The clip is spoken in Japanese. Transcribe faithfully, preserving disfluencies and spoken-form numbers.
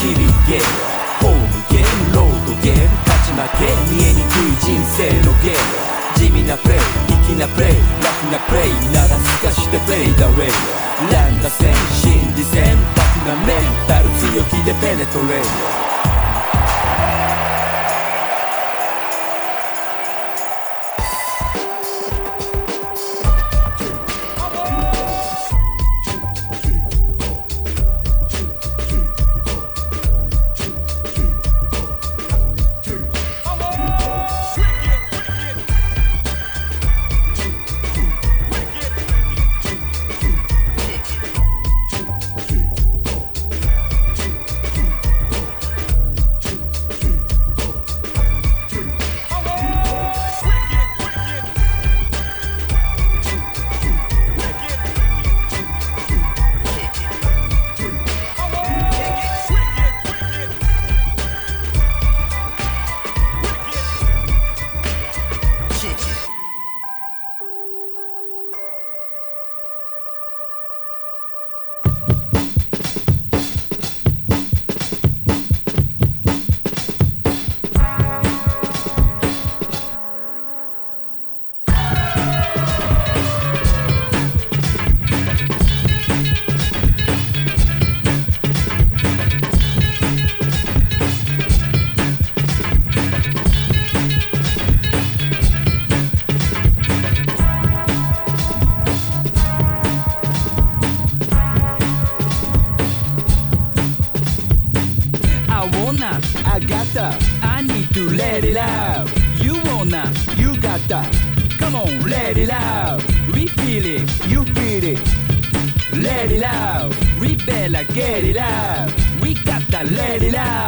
走りゲームホームゲームロードゲーム勝ち負け見えにくい人生のゲーム地味なプレイ粋なプレイラフなプレイならすかしてプレイダウェイ乱打戦心理戦タフなメンタル強気でペネトレイI gotta, I need to let it out. You wanna, you gotta. Come on, let it out. We feel it, you feel it. Let it out. We better get it out. We gotta let it out.